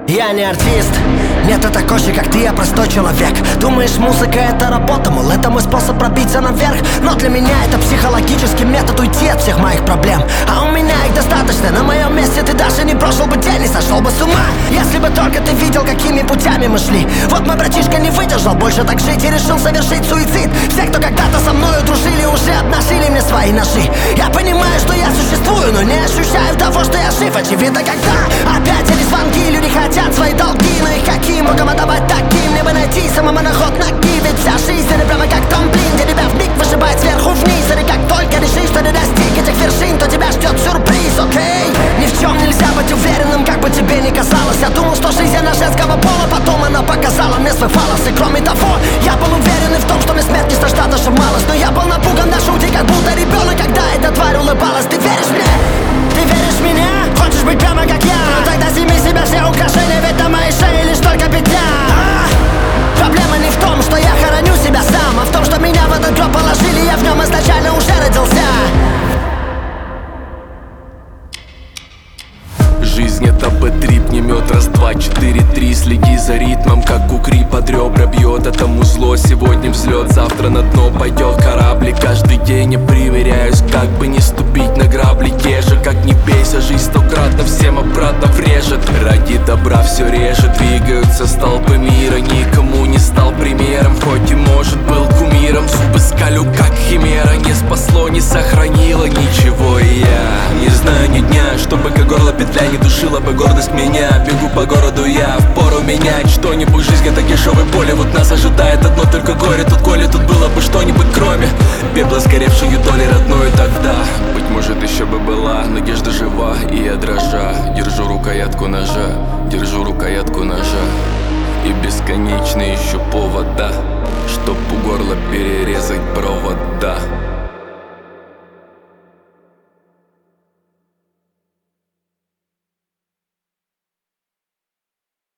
Я не артист, нет, ты такой же, как ты, я простой человек. Думаешь, музыка это работа, мол, это мой способ пробиться наверх. Но для меня это психологический метод уйти от всех моих проблем. А у меня их достаточно, на моем месте ты даже не прожил бы день, не сошел бы с ума. Если бы только ты видел, какими путями мы шли. Вот мой братишка не выдержал больше так жить и решил совершить суицид. Все, кто когда-то со мною дружили, уже обнажили мне свои ножи. Я понимаю, что я существую, но не ощущаю того, что я жив. Очевидно, когда опять эти звонки, люди хотят свои долги, но их какие могам отдавать таким? Мне бы найти самому на ход ноги, ведь вся жизнь это прямо как трамплин, где тебя вмиг вышибает сверху вниз. И как только решишь, что ты достиг этих вершин, то тебя ждет сюрприз, окей? Ни в чем нельзя быть уверенным, как бы тебе ни казалось. Я думал, что жизнь она женского пола, потом она показала мне свой фалос. И кроме того, я был уверен и в том, что мне смерть не страшна даже малость. Но я был напуган до жути, как будто ребенок, когда эта тварь улыбалась. Ты веришь мне? Ты веришь в меня? Хочешь быть прямо как я? Ну тогда сними с себя все украшения, ведь на моей шее лишь только петля. Проблема не в том, что я хороню себя сам, а в том, что меня в этот гроб положили, я в нем изначально уже родился. Жизнь это бэтрип, не мед, раз, два, четыре, три. Следи за ритмом, как кукри под ребра бьет. Это музло, сегодня взлет, завтра на дно пойдет кораблик. Каждый день я примеряюсь, как бы не ступить на грабли. Те же, как не бейся, жизнь стократно всем обратно врежет. Ради добра все режет, двигаются столпы мира. Никому не стал примером, хоть и может был кумиром. Зубы скалю, как химера, не спасло, не сохранило ничего. И я не знаю ни дня, чтобы как горло петля не душила бы гордость меня. Бегу по городу я, впору менять что-нибудь. Жизнь это дешевое поле, вот нас ожидает одно только горе. Тут коли тут было бы что-нибудь кроме пепла, сгоревшую доли родной. Тогда, быть может, еще бы была надежда жива. И я дрожа, держу рукоятку ножа, держу рукоятку ножа. И бесконечно еще повода, чтоб у горла перерезать провода.